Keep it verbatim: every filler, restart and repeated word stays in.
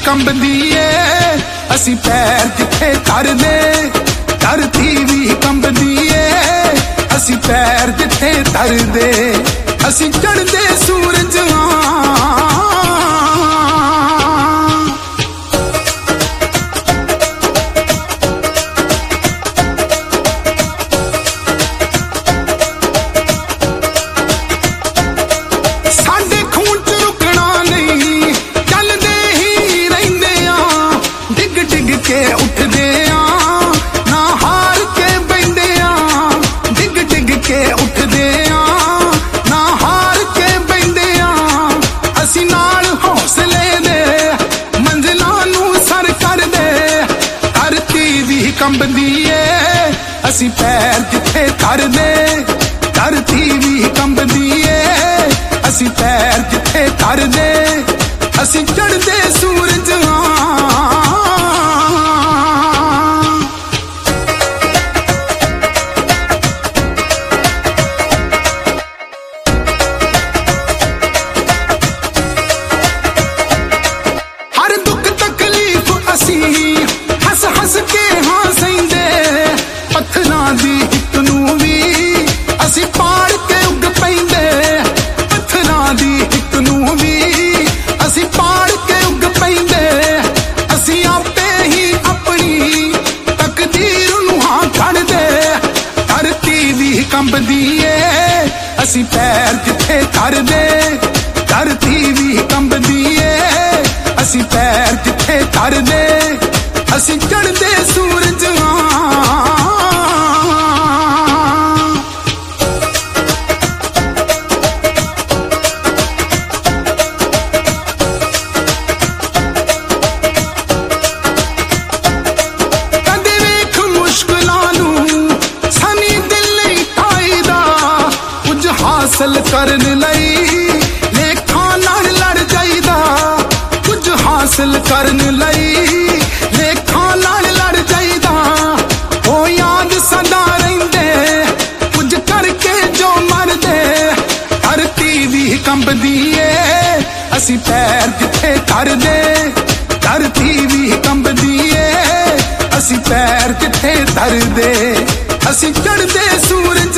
कंबदी ए असी पैर जिथे धरदे, धरती भी कंबदी ए असी पैर जिथे धरदे, असी चढ़दे सूरज के उठदे आ ना हार के बंदे आ, डिग डिग के उठदे आ ना हार के बंदे आ, असी नाल हौसले दे मंजिलां नू सर कर दे, धरती भी कंबदी ए असी पैर जिथे धरदे, धरती भी कंबदी ए असी पैर जिथे धरदे, असी चढ़दे सूरज हस हस के हाँ सहिंदे, पत्थरां दी हिक नूं वी असी पाड़ के उग पैंदे, पत्थरां दी हिक नूं वी असी पाड़ के उग पैंदे, असी आपे ही अपनी तकदीर नूं हां खड़दे, धरती भी कंबदी ए असी पैर जिथे धरदे, धरती भी कंबदी ए असी पैर जिथे धरदे, असी चढ़दे सूरज कदे वेख मुश्किलां नूं सनी दिल नहीं ढाईदा, कुछ हासिल करन लई लेखां नाल लड़ जाईदा, कुछ हासिल करन लई लेखां नाल लड़ जाईदा, ओ याद सदा रहिंदे कुछ करके जो मरदे, धरती भी कंबदी ए असी पैर जिथे धरदे, धरती भी कंबदी ए असी पैर जिथे धरदे, असी चढ़दे सूरज